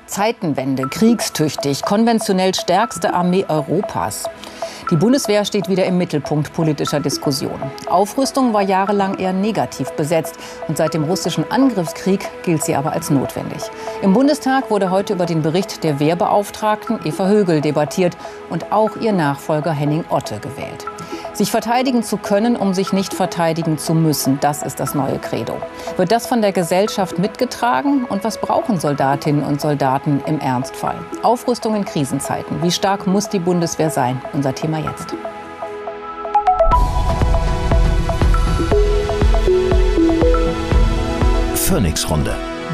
Zeitenwende, kriegstüchtig, konventionell stärkste Armee Europas. Die Bundeswehr steht wieder im Mittelpunkt politischer Diskussionen. Aufrüstung war jahrelang eher negativ besetzt und seit dem russischen Angriffskrieg gilt sie aber als notwendig. Im Bundestag wurde heute über den Bericht der Wehrbeauftragten Eva Högel debattiert und auch ihr Nachfolger Henning Otte gewählt. Sich verteidigen zu können, um sich nicht verteidigen zu müssen, das ist das neue Credo. Wird das von der Gesellschaft mitgetragen? Und was brauchen Soldatinnen und Soldaten im Ernstfall? Aufrüstung in Krisenzeiten. Wie stark muss die Bundeswehr sein? Unser Thema jetzt. Phoenix-Runde.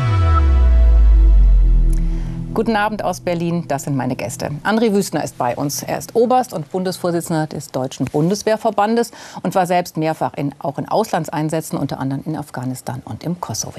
Guten Abend aus Berlin, das sind meine Gäste. André Wüstner ist bei uns. Er ist Oberst und Bundesvorsitzender des Deutschen Bundeswehrverbandes und war selbst mehrfach auch in Auslandseinsätzen, unter anderem in Afghanistan und im Kosovo.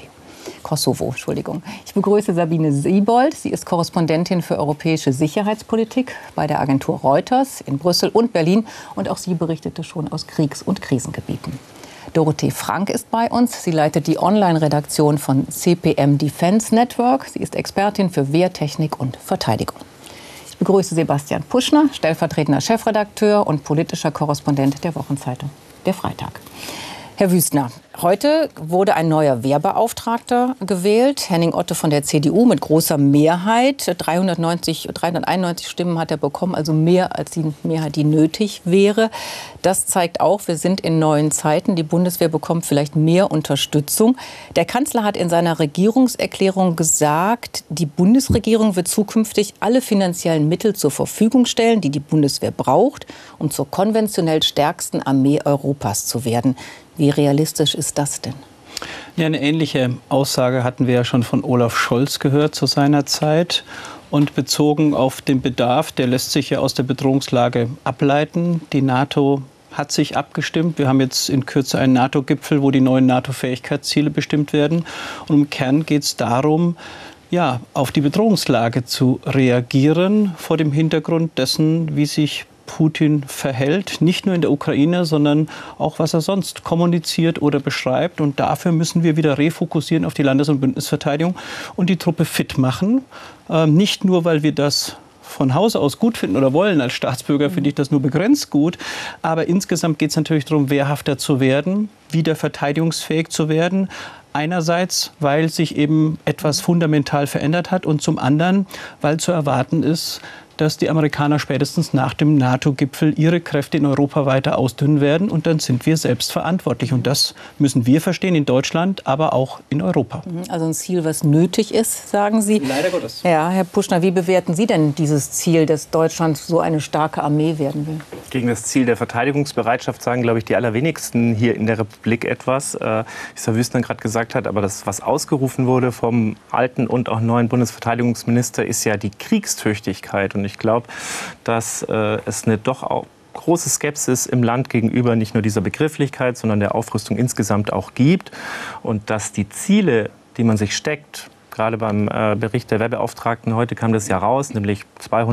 Ich begrüße Sabine Siebold. Sie ist Korrespondentin für europäische Sicherheitspolitik bei der Agentur Reuters in Brüssel und Berlin. Und auch sie berichtete schon aus Kriegs- und Krisengebieten. Dorothee Frank ist bei uns. Sie leitet die Online-Redaktion von CPM Defense Network. Sie ist Expertin für Wehrtechnik und Verteidigung. Ich begrüße Sebastian Puschner, stellvertretender Chefredakteur und politischer Korrespondent der Wochenzeitung Der Freitag. Herr Wüstner, heute wurde ein neuer Wehrbeauftragter gewählt. Henning Otte von der CDU mit großer Mehrheit. 391 Stimmen hat er bekommen, also mehr als die Mehrheit, die nötig wäre. Das zeigt auch, wir sind in neuen Zeiten. Die Bundeswehr bekommt vielleicht mehr Unterstützung. Der Kanzler hat in seiner Regierungserklärung gesagt, die Bundesregierung wird zukünftig alle finanziellen Mittel zur Verfügung stellen, die die Bundeswehr braucht, um zur konventionell stärksten Armee Europas zu werden. Wie realistisch ist das denn? Ja, eine ähnliche Aussage hatten wir ja schon von Olaf Scholz gehört zu seiner Zeit. Und bezogen auf den Bedarf, der lässt sich ja aus der Bedrohungslage ableiten. Die NATO hat sich abgestimmt. Wir haben jetzt in Kürze einen NATO-Gipfel, wo die neuen NATO-Fähigkeitsziele bestimmt werden. Und im Kern geht es darum, ja, auf die Bedrohungslage zu reagieren vor dem Hintergrund dessen, wie sich Putin verhält, nicht nur in der Ukraine, sondern auch, was er sonst kommuniziert oder beschreibt. Und dafür müssen wir wieder refokussieren auf die Landes- und Bündnisverteidigung und die Truppe fit machen. Nicht nur, weil wir das von Hause aus gut finden oder wollen. Als Staatsbürger finde ich das nur begrenzt gut. Aber insgesamt geht es natürlich darum, wehrhafter zu werden, wieder verteidigungsfähig zu werden. Einerseits, weil sich eben etwas fundamental verändert hat und zum anderen, weil zu erwarten ist, dass die Amerikaner spätestens nach dem NATO-Gipfel ihre Kräfte in Europa weiter ausdünnen werden. Und dann sind wir selbst verantwortlich. Und das müssen wir verstehen in Deutschland, aber auch in Europa. Also ein Ziel, was nötig ist, sagen Sie. Leider Gottes. Ja, Herr Puschner, wie bewerten Sie denn dieses Ziel, dass Deutschland so eine starke Armee werden will? Gegen das Ziel der Verteidigungsbereitschaft sagen, glaube ich, die allerwenigsten hier in der Republik etwas. Wie Herr Wüstner gerade gesagt hat, aber das, was ausgerufen wurde vom alten und auch neuen Bundesverteidigungsminister, ist ja die Kriegstüchtigkeit. Und ich glaube, dass es eine doch auch große Skepsis im Land gegenüber nicht nur dieser Begrifflichkeit, sondern der Aufrüstung insgesamt auch gibt. Und dass die Ziele, die man sich steckt, gerade beim Bericht der Wehrbeauftragten, heute kam das ja raus, nämlich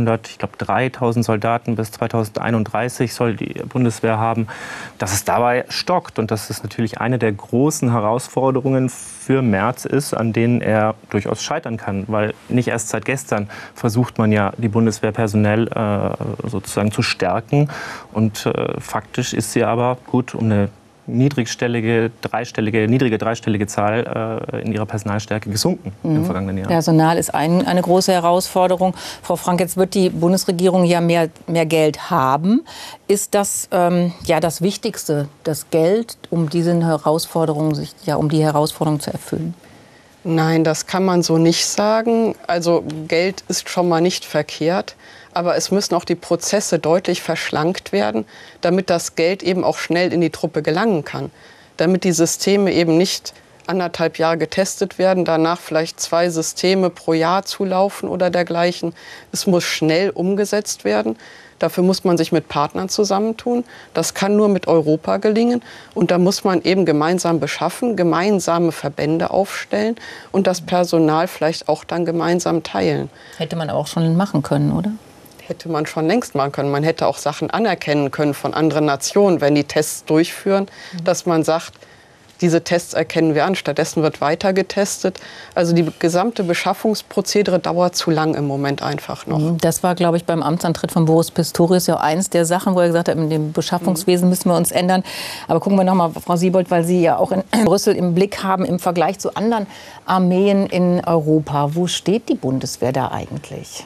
3.000 Soldaten bis 2031 soll die Bundeswehr haben, dass es dabei stockt. Und dass es natürlich eine der großen Herausforderungen für Merz ist, an denen er durchaus scheitern kann. Weil nicht erst seit gestern versucht man ja, die Bundeswehr personell sozusagen zu stärken. Und faktisch ist sie aber gut um eine niedrige dreistellige Zahl in ihrer Personalstärke gesunken im vergangenen Jahr. Personal ist eine große Herausforderung. Frau Frank, jetzt wird die Bundesregierung ja mehr Geld haben. Ist das das Wichtigste, das Geld, um diese Herausforderung, um die Herausforderung zu erfüllen? Nein, das kann man so nicht sagen. Also Geld ist schon mal nicht verkehrt. Aber es müssen auch die Prozesse deutlich verschlankt werden, damit das Geld eben auch schnell in die Truppe gelangen kann. Damit die Systeme eben nicht 1,5 Jahre getestet werden, danach vielleicht 2 Systeme pro Jahr zulaufen oder dergleichen. Es muss schnell umgesetzt werden. Dafür muss man sich mit Partnern zusammentun. Das kann nur mit Europa gelingen. Und da muss man eben gemeinsam beschaffen, gemeinsame Verbände aufstellen und das Personal vielleicht auch dann gemeinsam teilen. Hätte man auch schon machen können, oder? Hätte man schon längst machen können. Man hätte auch Sachen anerkennen können von anderen Nationen, wenn die Tests durchführen, dass man sagt, Diese Tests erkennen wir an. Stattdessen wird weiter getestet. Also die gesamte Beschaffungsprozedere dauert zu lang im Moment einfach noch. Das war, glaube ich, beim Amtsantritt von Boris Pistorius ja eins der Sachen, wo er gesagt hat, in dem Beschaffungswesen müssen wir uns ändern. Aber gucken wir noch mal, Frau Siebold, weil Sie ja auch in Brüssel im Blick haben, im Vergleich zu anderen Armeen in Europa. Wo steht die Bundeswehr da eigentlich?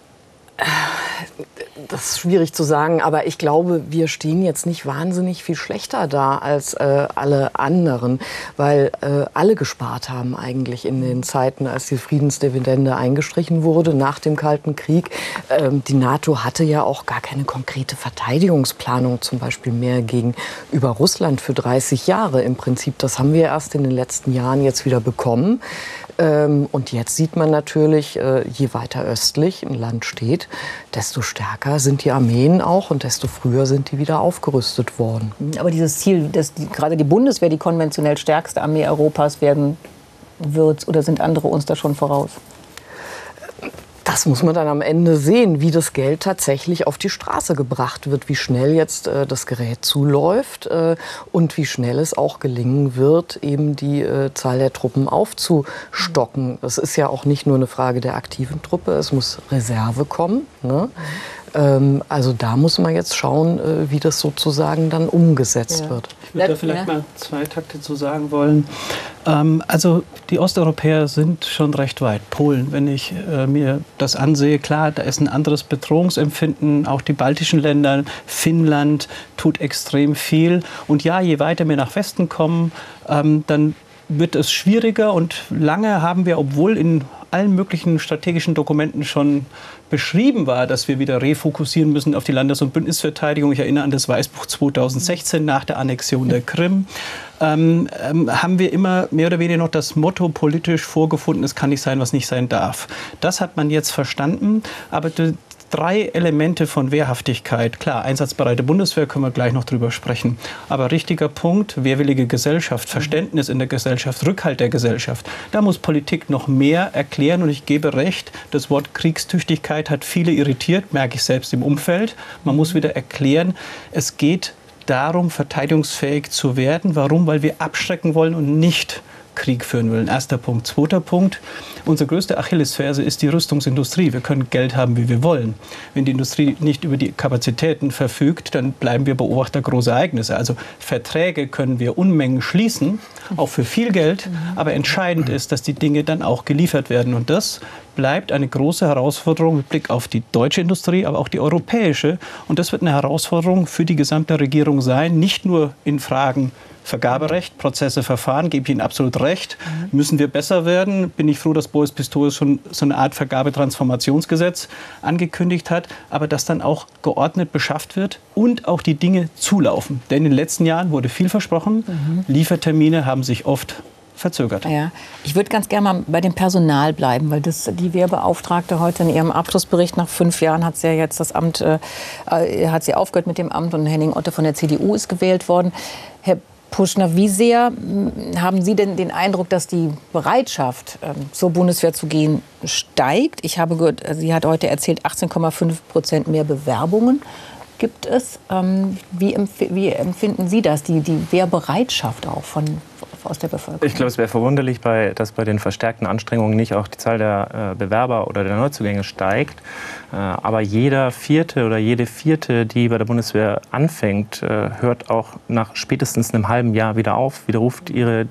Das ist schwierig zu sagen, aber ich glaube, wir stehen jetzt nicht wahnsinnig viel schlechter da als alle anderen, weil alle gespart haben eigentlich in den Zeiten, als die Friedensdividende eingestrichen wurde nach dem Kalten Krieg. Die NATO hatte ja auch gar keine konkrete Verteidigungsplanung, zum Beispiel mehr gegenüber Russland für 30 Jahre im Prinzip. Das haben wir erst in den letzten Jahren jetzt wieder bekommen. Und jetzt sieht man natürlich, je weiter östlich ein Land steht, desto stärker sind die Armeen auch und desto früher sind die wieder aufgerüstet worden. Aber dieses Ziel, dass gerade die Bundeswehr die konventionell stärkste Armee Europas werden wird, oder sind andere uns da schon voraus? Das muss man dann am Ende sehen, wie das Geld tatsächlich auf die Straße gebracht wird, wie schnell jetzt das Gerät zuläuft und wie schnell es auch gelingen wird, eben die Zahl der Truppen aufzustocken. Das ist ja auch nicht nur eine Frage der aktiven Truppe, es muss Reserve kommen, ne? Also da muss man jetzt schauen, wie das sozusagen dann umgesetzt wird. Ich würde da vielleicht mal 2 Takte zu sagen wollen. Also die Osteuropäer sind schon recht weit. Polen, wenn ich mir das ansehe, klar, da ist ein anderes Bedrohungsempfinden. Auch die baltischen Länder, Finnland tut extrem viel. Und ja, je weiter wir nach Westen kommen, dann wird es schwieriger. Und lange haben wir, obwohl in allen möglichen strategischen Dokumenten schon beschrieben war, dass wir wieder refokussieren müssen auf die Landes- und Bündnisverteidigung. Ich erinnere an das Weißbuch 2016 nach der Annexion der Krim. Haben wir immer mehr oder weniger noch das Motto politisch vorgefunden, es kann nicht sein, was nicht sein darf. Das hat man jetzt verstanden, aber 3 Elemente von Wehrhaftigkeit. Klar, einsatzbereite Bundeswehr, können wir gleich noch drüber sprechen. Aber richtiger Punkt, wehrwillige Gesellschaft, Verständnis in der Gesellschaft, Rückhalt der Gesellschaft. Da muss Politik noch mehr erklären. Und ich gebe recht, das Wort Kriegstüchtigkeit hat viele irritiert, merke ich selbst im Umfeld. Man muss wieder erklären, es geht darum, verteidigungsfähig zu werden. Warum? Weil wir abschrecken wollen und nicht Krieg führen wollen. Erster Punkt. Zweiter Punkt. Unsere größte Achillesferse ist die Rüstungsindustrie. Wir können Geld haben, wie wir wollen. Wenn die Industrie nicht über die Kapazitäten verfügt, dann bleiben wir Beobachter großer Ereignisse. Also Verträge können wir Unmengen schließen, auch für viel Geld. Aber entscheidend ist, dass die Dinge dann auch geliefert werden. Und das bleibt eine große Herausforderung mit Blick auf die deutsche Industrie, aber auch die europäische. Und das wird eine Herausforderung für die gesamte Regierung sein, nicht nur in Fragen Vergaberecht, Prozesse, Verfahren, gebe ich Ihnen absolut recht. Müssen wir besser werden? Bin ich froh, dass Boris Pistorius schon so eine Art Vergabetransformationsgesetz angekündigt hat, aber dass dann auch geordnet beschafft wird und auch die Dinge zulaufen. Denn in den letzten Jahren wurde viel versprochen. Liefertermine haben sich oft verzögert. Ja, ich würde ganz gerne mal bei dem Personal bleiben, weil die Wehrbeauftragte heute in ihrem Abschlussbericht nach 5 Jahren hat sie ja jetzt das Amt, hat sie aufgehört mit dem Amt und Henning Otte von der CDU ist gewählt worden. Herr Puschner, wie sehr haben Sie denn den Eindruck, dass die Bereitschaft, zur Bundeswehr zu gehen, steigt? Ich habe gehört, sie hat heute erzählt, 18,5% mehr Bewerbungen gibt es. Wie empfinden Sie das, die Wehrbereitschaft auch aus der Bevölkerung? Ich glaube, es wäre verwunderlich, dass bei den verstärkten Anstrengungen nicht auch die Zahl der Bewerber oder der Neuzugänge steigt. Aber jeder Vierte oder jede Vierte, die bei der Bundeswehr anfängt, hört auch nach spätestens einem halben Jahr wieder auf, widerruft ihre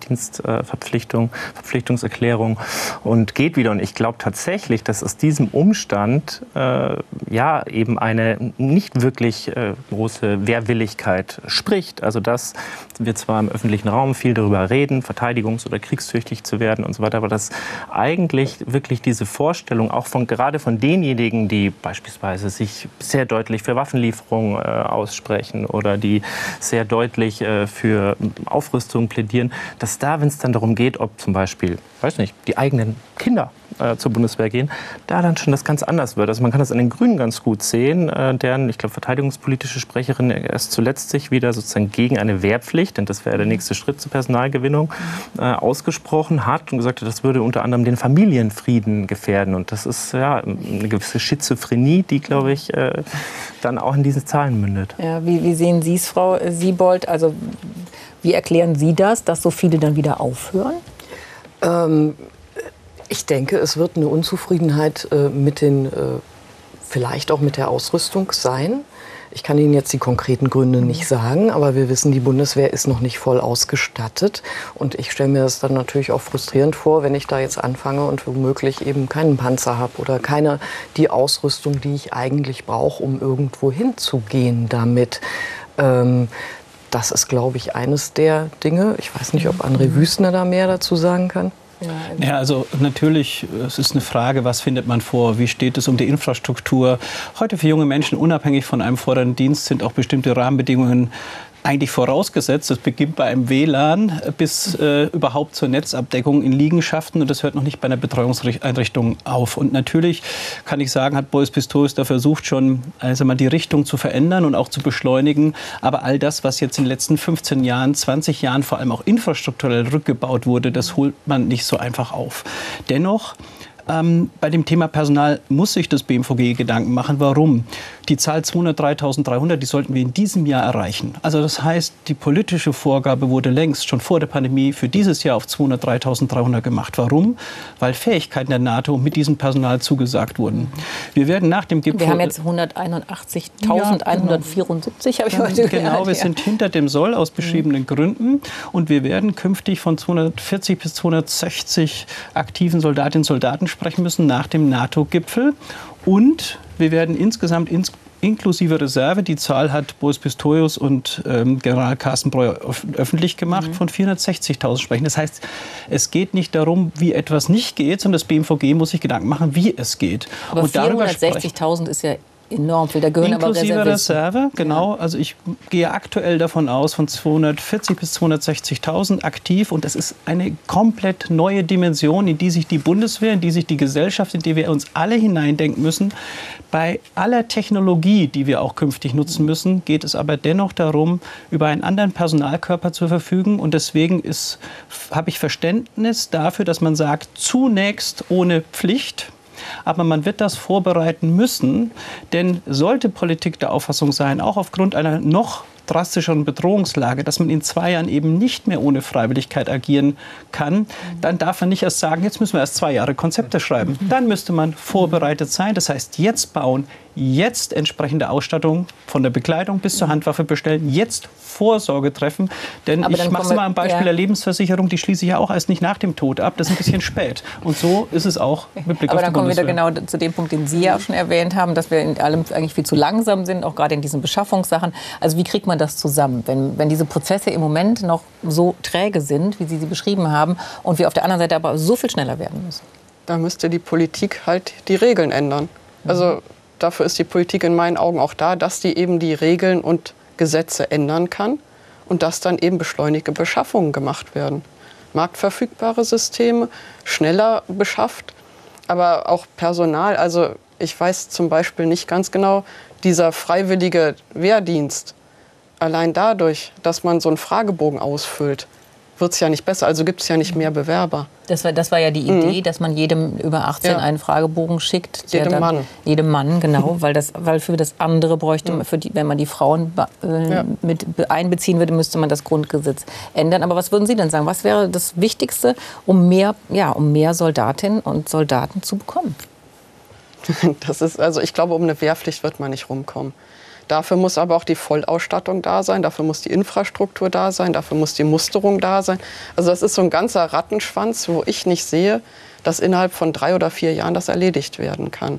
Verpflichtungserklärung und geht wieder. Und ich glaube tatsächlich, dass aus diesem Umstand eben eine nicht wirklich große Wehrwilligkeit spricht. Also dass wir zwar im öffentlichen Raum viel darüber reden, verteidigungs- oder kriegstüchtig zu werden und so weiter, aber dass eigentlich wirklich diese Vorstellung auch gerade von denjenigen, die beispielsweise sich sehr deutlich für Waffenlieferungen aussprechen oder die sehr deutlich für Aufrüstung plädieren, dass da, wenn es dann darum geht, ob zum Beispiel, weiß nicht, die eigenen Kinder zur Bundeswehr gehen, da dann schon das ganz anders wird. Also man kann das an den Grünen ganz gut sehen, deren, ich glaube, verteidigungspolitische Sprecherin erst zuletzt sich wieder sozusagen gegen eine Wehrpflicht, denn das wäre der nächste Schritt zur Personalgewinnung, ausgesprochen hat und gesagt hat, das würde unter anderem den Familienfrieden gefährden. Und das ist ja eine gewisse Schizophrenie, die, glaube ich, dann auch in diese Zahlen mündet. Ja, wie sehen Sie es, Frau Siebold? Also Wie erklären Sie das, dass so viele dann wieder aufhören? Ich denke, es wird eine Unzufriedenheit vielleicht auch mit der Ausrüstung sein. Ich kann Ihnen jetzt die konkreten Gründe nicht sagen, aber wir wissen, die Bundeswehr ist noch nicht voll ausgestattet. Und ich stelle mir das dann natürlich auch frustrierend vor, wenn ich da jetzt anfange und womöglich eben keinen Panzer habe oder die Ausrüstung, die ich eigentlich brauche, um irgendwo hinzugehen damit. Das ist, glaube ich, eines der Dinge. Ich weiß nicht, ob André Wüstner da mehr dazu sagen kann. Ja, also natürlich, es ist eine Frage, was findet man vor, wie steht es um die Infrastruktur. Heute für junge Menschen, unabhängig von einem fordernden Dienst, sind auch bestimmte Rahmenbedingungen eigentlich vorausgesetzt. Das beginnt bei einem WLAN bis überhaupt zur Netzabdeckung in Liegenschaften und das hört noch nicht bei einer Betreuungseinrichtung auf. Und natürlich kann ich sagen, hat Boris Pistorius da versucht schon mal die Richtung zu verändern und auch zu beschleunigen. Aber all das, was jetzt in den letzten 15 Jahren, 20 Jahren vor allem auch infrastrukturell rückgebaut wurde, das holt man nicht so einfach auf. Dennoch bei dem Thema Personal muss sich das BMVG Gedanken machen. Warum? Die Zahl 203.300, die sollten wir in diesem Jahr erreichen. Also das heißt, die politische Vorgabe wurde längst schon vor der Pandemie für dieses Jahr auf 203.300 gemacht. Warum? Weil Fähigkeiten der NATO mit diesem Personal zugesagt wurden. Wir werden nach dem Gipfel... Wir haben jetzt 181.174, habe ich heute gehört. Genau, wir sind hinter dem Soll aus beschriebenen Gründen. Und wir werden künftig von 240 bis 260 aktiven Soldatinnen und Soldaten sprechen müssen nach dem NATO-Gipfel. Und wir werden insgesamt inklusive Reserve, die Zahl hat Boris Pistorius und General Carsten Breuer öffentlich gemacht, von 460.000 sprechen. Das heißt, es geht nicht darum, wie etwas nicht geht, sondern das BMVG muss sich Gedanken machen, wie es geht. Aber 460.000 ist ja enorm viel. Da gehören inklusive aber Reserve, genau. Also ich gehe aktuell davon aus, von 240.000 bis 260.000 aktiv. Und das ist eine komplett neue Dimension, in die sich die Bundeswehr, in die sich die Gesellschaft, in die wir uns alle hineindenken müssen. Bei aller Technologie, die wir auch künftig nutzen müssen, geht es aber dennoch darum, über einen anderen Personalkörper zu verfügen. Und deswegen habe ich Verständnis dafür, dass man sagt, zunächst ohne Pflicht. Aber man wird das vorbereiten müssen, denn sollte Politik der Auffassung sein, auch aufgrund einer noch drastischeren Bedrohungslage, dass man in 2 Jahren eben nicht mehr ohne Freiwilligkeit agieren kann, dann darf man nicht erst sagen, jetzt müssen wir erst 2 Jahre Konzepte schreiben. Dann müsste man vorbereitet sein, das heißt jetzt bauen, jetzt entsprechende Ausstattung von der Bekleidung bis zur Handwaffe bestellen, jetzt Vorsorge treffen. Denn ich mache es mal am Beispiel der Lebensversicherung, die schließe ich ja auch erst nicht nach dem Tod ab. Das ist ein bisschen spät. Und so ist es auch mit Blick auf die Bundeswehr. Aber dann kommen wir wieder genau zu dem Punkt, den Sie ja auch schon erwähnt haben, dass wir in allem eigentlich viel zu langsam sind, auch gerade in diesen Beschaffungssachen. Also wie kriegt man das zusammen, wenn diese Prozesse im Moment noch so träge sind, wie Sie sie beschrieben haben, und wir auf der anderen Seite aber so viel schneller werden müssen? Da müsste die Politik halt die Regeln ändern. Also dafür ist die Politik in meinen Augen auch da, dass die eben die Regeln und Gesetze ändern kann und dass dann eben beschleunigte Beschaffungen gemacht werden. Marktverfügbare Systeme, schneller beschafft, aber auch Personal. Also ich weiß zum Beispiel nicht ganz genau, dieser freiwillige Wehrdienst, allein dadurch, dass man so einen Fragebogen ausfüllt, wird es ja nicht besser, also gibt es ja nicht mehr Bewerber. Das war ja die Idee, dass man jedem über 18 einen Fragebogen schickt. Jedem Mann. Jedem Mann, genau, weil für das andere bräuchte man, wenn man die Frauen mit einbeziehen würde, müsste man das Grundgesetz ändern. Aber was würden Sie denn sagen? Was wäre das Wichtigste, um mehr Soldatinnen und Soldaten zu bekommen? Ich glaube, um eine Wehrpflicht wird man nicht rumkommen. Dafür muss aber auch die Vollausstattung da sein, dafür muss die Infrastruktur da sein, dafür muss die Musterung da sein. Also das ist so ein ganzer Rattenschwanz, wo ich nicht sehe, dass innerhalb von 3 oder 4 Jahren das erledigt werden kann.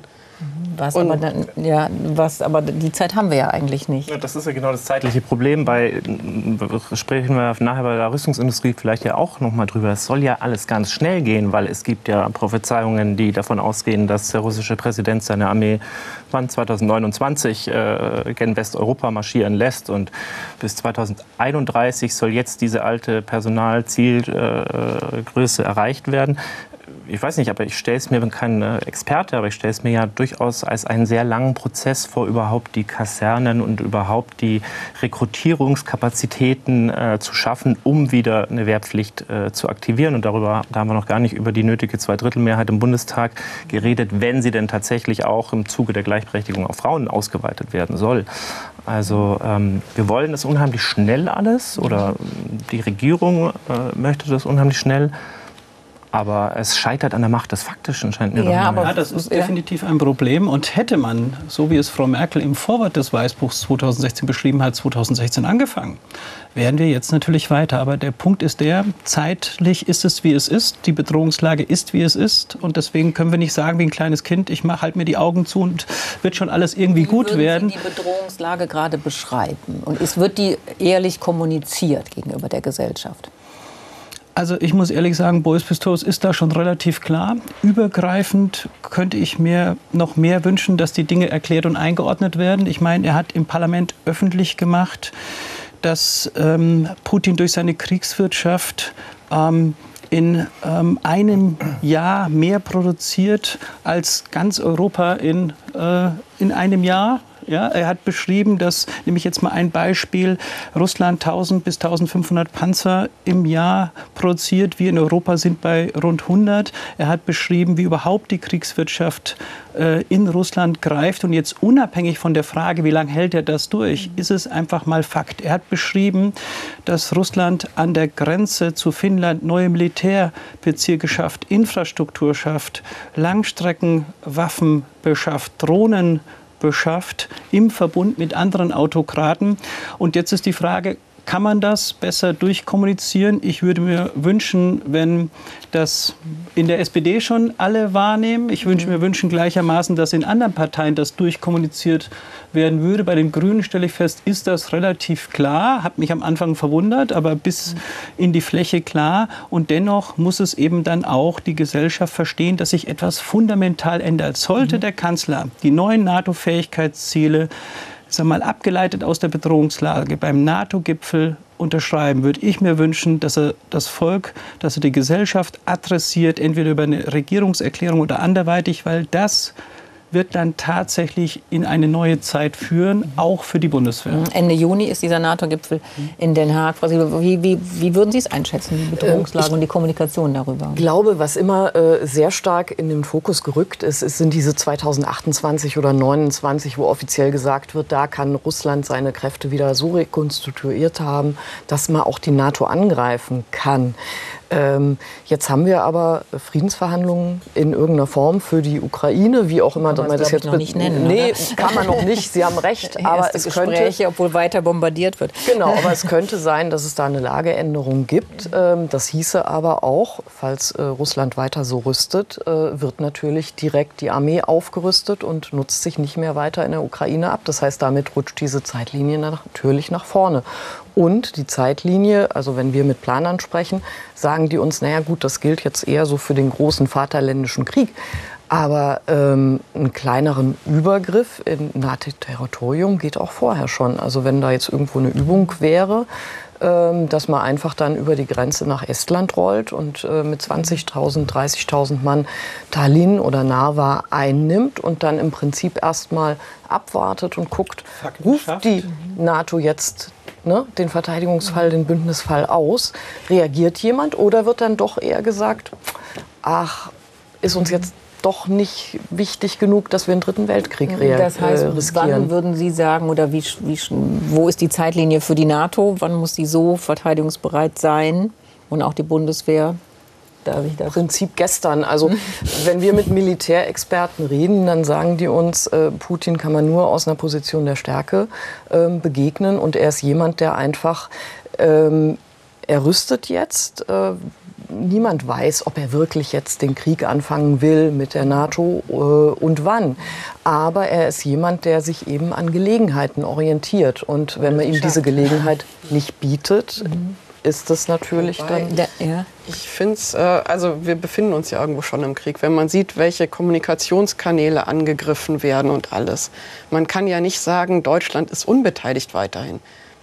Aber die Zeit haben wir ja eigentlich nicht. Ja, das ist ja genau das zeitliche Problem. Sprechen wir nachher bei der Rüstungsindustrie vielleicht ja auch noch mal drüber. Es soll ja alles ganz schnell gehen, weil es gibt ja Prophezeiungen, die davon ausgehen, dass der russische Präsident seine Armee 2029 gen Westeuropa marschieren lässt. Und bis 2031 soll jetzt diese alte Personalzielgröße erreicht werden. ich weiß nicht, aber ich stelle es mir, bin kein Experte, aber ich stelle es mir ja durchaus als einen sehr langen Prozess vor, überhaupt die Kasernen und überhaupt die Rekrutierungskapazitäten zu schaffen, um wieder eine Wehrpflicht zu aktivieren. Und da haben wir noch gar nicht über die nötige Zweidrittelmehrheit im Bundestag geredet, wenn sie denn tatsächlich auch im Zuge der Gleichberechtigung auf Frauen ausgeweitet werden soll. Also wir wollen das unheimlich schnell alles, oder die Regierung möchte das unheimlich schnell. Aber es scheitert an der Macht des Faktischen, scheint mir. Ja, das ist definitiv ein Problem. Und hätte man, so wie es Frau Merkel im Vorwort des Weißbuchs 2016 beschrieben hat, 2016 angefangen, wären wir jetzt natürlich weiter. Aber der Punkt ist der, zeitlich ist es, wie es ist. Die Bedrohungslage ist, wie es ist. Und deswegen können wir nicht sagen, wie ein kleines Kind, ich halte mir die Augen zu und wird schon alles irgendwie gut werden. Wie würden Sie die Bedrohungslage gerade beschreiben? Und wird die ehrlich kommuniziert gegenüber der Gesellschaft? Also ich muss ehrlich sagen, Boris Pistorius ist da schon relativ klar. Übergreifend könnte ich mir noch mehr wünschen, dass die Dinge erklärt und eingeordnet werden. Ich meine, er hat im Parlament öffentlich gemacht, dass Putin durch seine Kriegswirtschaft in einem Jahr mehr produziert als ganz Europa in einem Jahr. Ja, er hat beschrieben, dass, nehme ich jetzt mal ein Beispiel, Russland 1000 bis 1500 Panzer im Jahr produziert. Wir in Europa sind bei rund 100. Er hat beschrieben, wie überhaupt die Kriegswirtschaft in Russland greift. Und jetzt unabhängig von der Frage, wie lange hält er das durch, ist es einfach mal Fakt. Er hat beschrieben, dass Russland an der Grenze zu Finnland neue Militärbezirke schafft, Infrastruktur schafft, Langstreckenwaffen beschafft, Drohnen beschafft, im Verbund mit anderen Autokraten. Und jetzt ist die Frage, kann man das besser durchkommunizieren? Ich würde mir wünschen, wenn das in der SPD schon alle wahrnehmen. Ich würde mir wünschen gleichermaßen, dass in anderen Parteien das durchkommuniziert werden würde. Bei den Grünen, stelle ich fest, ist das relativ klar. Hat mich am Anfang verwundert, aber bis in die Fläche klar. Und dennoch muss es eben dann auch die Gesellschaft verstehen, dass sich etwas fundamental ändert. Sollte der Kanzler die neuen NATO-Fähigkeitsziele, abgeleitet aus der Bedrohungslage, beim NATO-Gipfel unterschreiben, würde ich mir wünschen, dass er das Volk, dass er die Gesellschaft adressiert, entweder über eine Regierungserklärung oder anderweitig, weil das wird dann tatsächlich in eine neue Zeit führen, auch für die Bundeswehr. Ende Juni ist dieser NATO-Gipfel in Den Haag. Wie würden Sie es einschätzen, die Bedrohungslage und die Kommunikation darüber? Ich glaube, was immer sehr stark in den Fokus gerückt ist, sind diese 2028 oder 2029, wo offiziell gesagt wird, da kann Russland seine Kräfte wieder so rekonstituiert haben, dass man auch die NATO angreifen kann. Jetzt haben wir aber Friedensverhandlungen in irgendeiner Form für die Ukraine, wie auch immer man das jetzt noch nicht nennen. Nee, kann man noch nicht. Sie haben recht. Aber es Gespräche, obwohl weiter bombardiert wird. Genau, aber es könnte sein, dass es da eine Lageänderung gibt. Das hieße aber auch, falls Russland weiter so rüstet, wird natürlich direkt die Armee aufgerüstet und nutzt sich nicht mehr weiter in der Ukraine ab. Das heißt, damit rutscht diese Zeitlinie natürlich nach vorne. Und die Zeitlinie, also wenn wir mit Planern sprechen, sagen die uns, naja gut, das gilt jetzt eher so für den großen Vaterländischen Krieg. Aber einen kleineren Übergriff in NATO-Territorium geht auch vorher schon. Also wenn da jetzt irgendwo eine Übung wäre, dass man einfach dann über die Grenze nach Estland rollt und mit 20.000, 30.000 Mann Tallinn oder Narva einnimmt und dann im Prinzip erstmal abwartet und guckt, ruft die NATO jetzt den Verteidigungsfall, den Bündnisfall aus? Reagiert jemand oder wird dann doch eher gesagt, ach, ist uns jetzt doch nicht wichtig genug, dass wir einen dritten Weltkrieg riskieren? Das heißt, wann würden Sie sagen, oder wo ist die Zeitlinie für die NATO? Wann muss sie so verteidigungsbereit sein und auch die Bundeswehr? Im Prinzip gestern. Also wenn wir mit Militärexperten reden, dann sagen die uns, Putin kann man nur aus einer Position der Stärke begegnen. Und er ist jemand, der einfach, er rüstet jetzt. Niemand weiß, ob er wirklich jetzt den Krieg anfangen will mit der NATO und wann. Aber er ist jemand, der sich eben an Gelegenheiten orientiert. Und wenn man ihm diese Gelegenheit nicht bietet, ist das natürlich dann... Ich finde es, also wir befinden uns ja irgendwo schon im Krieg. Wenn man sieht, welche Kommunikationskanäle angegriffen werden und alles. Man kann ja nicht sagen, Deutschland ist unbeteiligt weiterhin.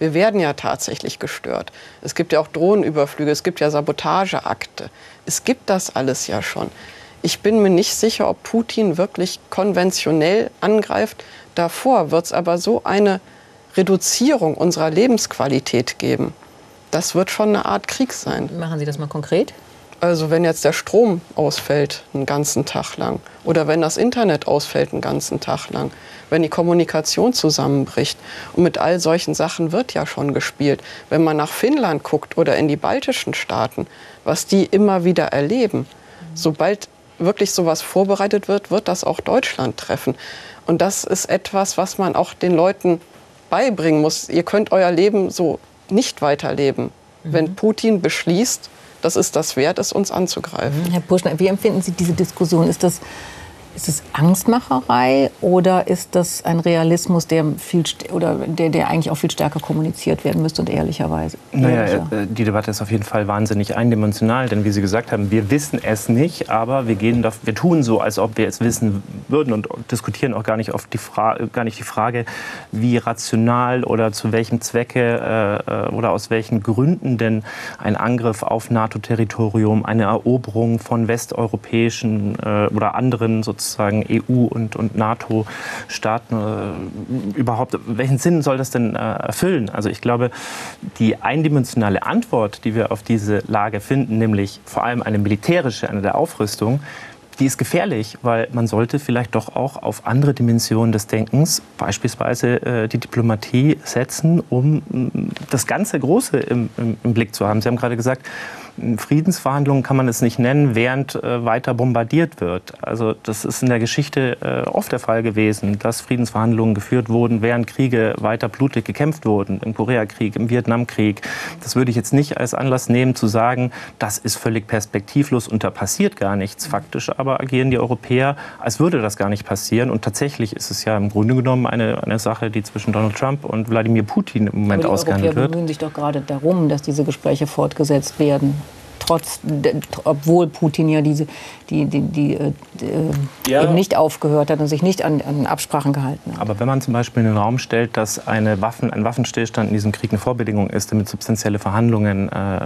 Wir werden ja tatsächlich gestört. Es gibt ja auch Drohnenüberflüge, es gibt ja Sabotageakte. Es gibt das alles ja schon. Ich bin mir nicht sicher, ob Putin wirklich konventionell angreift. Davor wird es aber so eine Reduzierung unserer Lebensqualität geben. Das wird schon eine Art Krieg sein. Machen Sie das mal konkret? Also wenn jetzt der Strom ausfällt einen ganzen Tag lang oder wenn das Internet ausfällt einen ganzen Tag lang, wenn die Kommunikation zusammenbricht. Und mit all solchen Sachen wird ja schon gespielt. Wenn man nach Finnland guckt oder in die baltischen Staaten, was die immer wieder erleben, sobald wirklich sowas vorbereitet wird, wird das auch Deutschland treffen. Und das ist etwas, was man auch den Leuten beibringen muss. Ihr könnt euer Leben so nicht weiterleben, wenn Putin beschließt, das ist das wert, es uns anzugreifen. Herr Puschner, wie empfinden Sie diese Diskussion? Ist das Angstmacherei oder ist das ein Realismus, der eigentlich auch viel stärker kommuniziert werden müsste und ehrlicherweise? Naja, die Debatte ist auf jeden Fall wahnsinnig eindimensional, denn wie Sie gesagt haben, wir wissen es nicht, aber wir tun so, als ob wir es wissen würden und diskutieren auch gar nicht die Frage, wie rational oder zu welchem Zwecke oder aus welchen Gründen denn ein Angriff auf NATO-Territorium, eine Eroberung von westeuropäischen oder anderen sozusagen EU- und NATO-Staaten überhaupt, welchen Sinn soll das denn erfüllen? Also ich glaube, die eindimensionale Antwort, die wir auf diese Lage finden, nämlich vor allem eine militärische, eine der Aufrüstung, die ist gefährlich, weil man sollte vielleicht doch auch auf andere Dimensionen des Denkens, beispielsweise die Diplomatie, setzen, um das ganze Große im Blick zu haben. Sie haben gerade gesagt, Friedensverhandlungen kann man es nicht nennen, während weiter bombardiert wird. Also das ist in der Geschichte oft der Fall gewesen, dass Friedensverhandlungen geführt wurden, während Kriege weiter blutig gekämpft wurden, im Koreakrieg, im Vietnamkrieg. Das würde ich jetzt nicht als Anlass nehmen, zu sagen, das ist völlig perspektivlos und da passiert gar nichts. Faktisch aber agieren die Europäer, als würde das gar nicht passieren. Und tatsächlich ist es ja im Grunde genommen eine Sache, die zwischen Donald Trump und Wladimir Putin im Moment ausgehandelt wird. Die Europäer bemühen sich doch gerade darum, dass diese Gespräche fortgesetzt werden. Obwohl Putin ja eben nicht aufgehört hat und sich nicht an Absprachen gehalten hat. Aber wenn man zum Beispiel in den Raum stellt, dass ein Waffenstillstand in diesem Krieg eine Vorbedingung ist, damit substanzielle Verhandlungen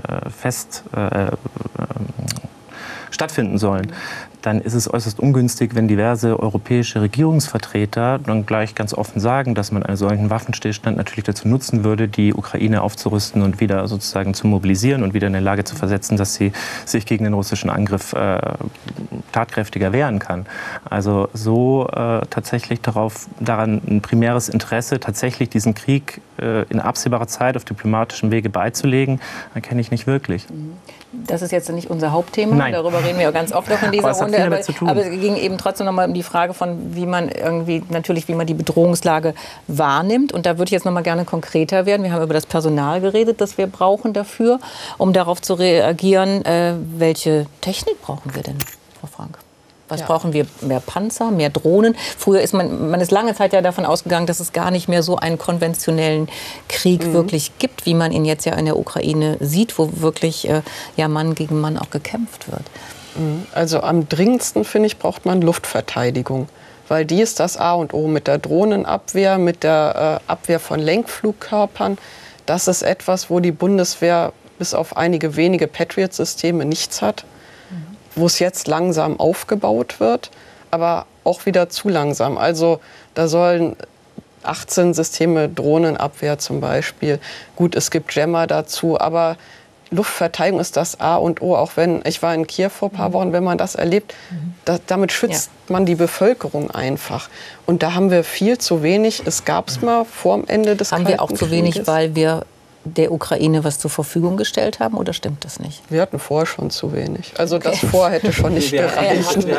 stattfinden sollen, dann ist es äußerst ungünstig, wenn diverse europäische Regierungsvertreter dann gleich ganz offen sagen, dass man einen solchen Waffenstillstand natürlich dazu nutzen würde, die Ukraine aufzurüsten und wieder sozusagen zu mobilisieren und wieder in die Lage zu versetzen, dass sie sich gegen den russischen Angriff tatkräftiger wehren kann. Also so tatsächlich daran ein primäres Interesse, tatsächlich diesen Krieg in absehbarer Zeit auf diplomatischem Wege beizulegen, erkenne ich nicht wirklich. Das ist jetzt nicht unser Hauptthema. Nein. Darüber reden wir ja ganz oft auch in dieser Runde. Aber es ging eben trotzdem noch mal um die Frage von, wie man die Bedrohungslage wahrnimmt. Und da würde ich jetzt noch mal gerne konkreter werden. Wir haben über das Personal geredet, das wir brauchen dafür, um darauf zu reagieren. Welche Technik brauchen wir denn, Frau Frank? Was brauchen wir? Mehr Panzer, mehr Drohnen? Früher ist man ist lange Zeit ja davon ausgegangen, dass es gar nicht mehr so einen konventionellen Krieg wirklich gibt, wie man ihn jetzt ja in der Ukraine sieht, wo wirklich Mann gegen Mann auch gekämpft wird. Also am dringendsten, finde ich, braucht man Luftverteidigung. Weil die ist das A und O mit der Drohnenabwehr, mit der Abwehr von Lenkflugkörpern. Das ist etwas, wo die Bundeswehr bis auf einige wenige Patriot-Systeme nichts hat. Wo es jetzt langsam aufgebaut wird, aber auch wieder zu langsam. Also da sollen 18 Systeme Drohnenabwehr zum Beispiel. Gut, es gibt Jammer dazu, aber Luftverteidigung ist das A und O. Auch wenn, ich war in Kiew vor ein paar Wochen, wenn man das erlebt, damit schützt man die Bevölkerung einfach. Und da haben wir viel zu wenig. Es gab es mal vor dem Ende des Kalten Krieges. Haben wir auch zu wenig, weil wir der Ukraine was zur Verfügung gestellt haben, oder stimmt das nicht? Wir hatten vorher schon zu wenig. Also das Vor hätte schon nicht gereicht. Wir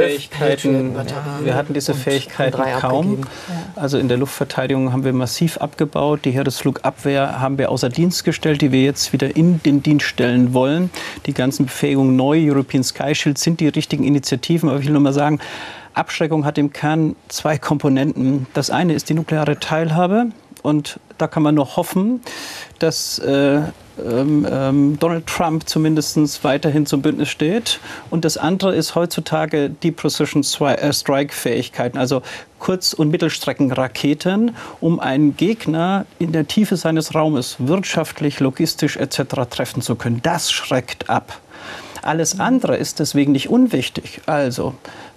hatten diese Fähigkeiten kaum. Also in der Luftverteidigung haben wir massiv abgebaut. Die Heeresflugabwehr haben wir außer Dienst gestellt, die wir jetzt wieder in den Dienst stellen wollen. Die ganzen Befähigungen neu, European Sky Shield, sind die richtigen Initiativen. Aber ich will nur mal sagen, Abschreckung hat im Kern zwei Komponenten. Das eine ist die nukleare Teilhabe. Und da kann man nur hoffen, dass Donald Trump zumindest weiterhin zum Bündnis steht. Und das andere ist heutzutage die Precision-Strike-Fähigkeiten, also Kurz- und Mittelstreckenraketen, um einen Gegner in der Tiefe seines Raumes wirtschaftlich, logistisch etc. treffen zu können. Das schreckt ab. Alles andere ist deswegen nicht unwichtig. Also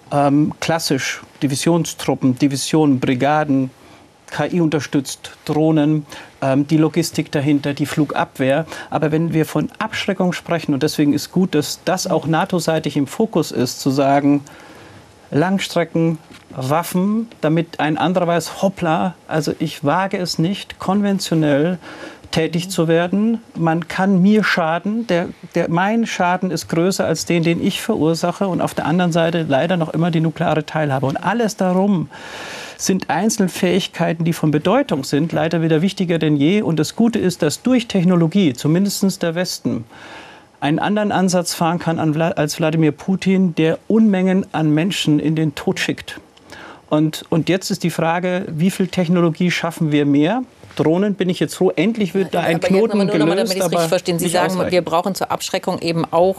klassisch Divisionstruppen, Divisionen, Brigaden, KI unterstützt, Drohnen, die Logistik dahinter, die Flugabwehr. Aber wenn wir von Abschreckung sprechen, und deswegen ist gut, dass das auch NATO-seitig im Fokus ist, zu sagen, Langstrecken, Waffen, damit ein anderer weiß, hoppla, also ich wage es nicht, konventionell tätig zu werden. Man kann mir schaden. Mein Schaden ist größer als den ich verursache. Und auf der anderen Seite leider noch immer die nukleare Teilhabe. Und alles darum sind einzelne Fähigkeiten, die von Bedeutung sind, leider wieder wichtiger denn je. Und das Gute ist, dass durch Technologie, zumindest der Westen, einen anderen Ansatz fahren kann als Wladimir Putin, der Unmengen an Menschen in den Tod schickt. Und jetzt ist die Frage, wie viel Technologie schaffen wir mehr? Drohnen bin ich jetzt froh, endlich wird da ein Knoten gelöst. Damit ich es richtig verstehe. Sie sagen, wir brauchen zur Abschreckung eben auch